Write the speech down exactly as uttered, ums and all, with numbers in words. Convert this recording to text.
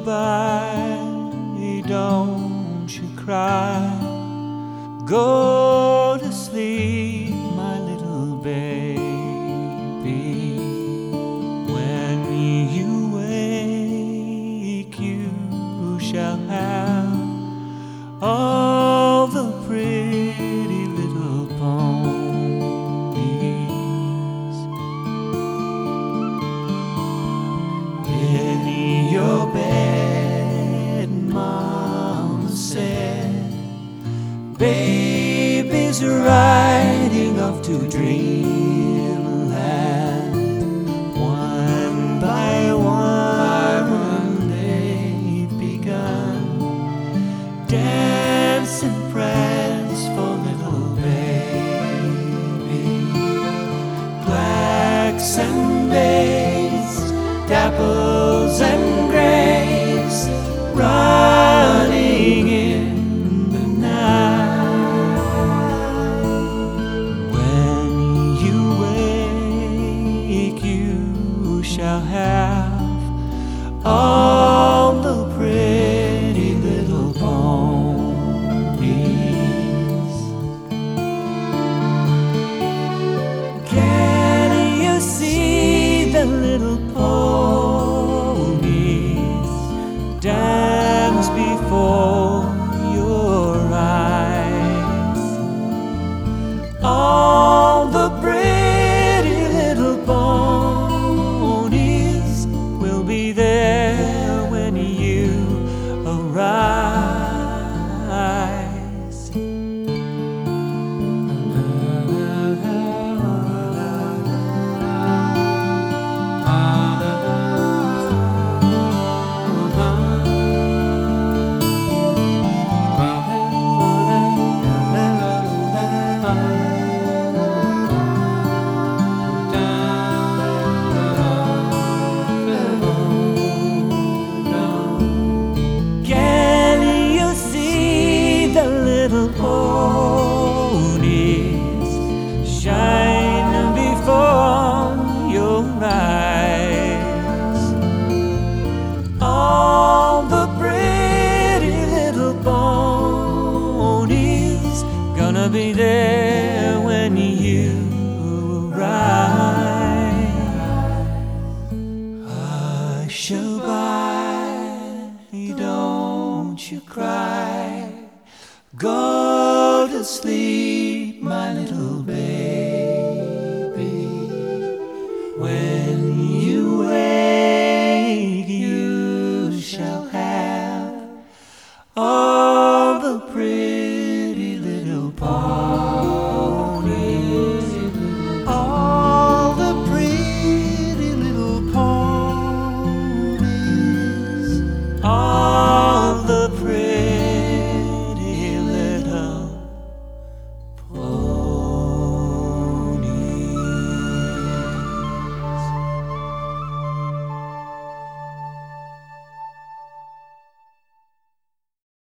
by, don't you cry. Go to sleep, my little baby. When you wake, you shall have all the pretty little ponies in your bed. Mama said, baby's riding off to dreamland. One by one they've begun dance and prance for little baby. Blacks and bays, dapples and grays, running in the night. When you wake, you shall have all the pretty little ponies. Can you see the little ponies dance before your eyes? All the pretty little ponies will be there when you arise. Little ponies shine before your eyes. All the pretty little ponies gonna be there when you arrive. Hush a bye, don't you cry. Go to sleep, my little baby. When you wake, you shall have all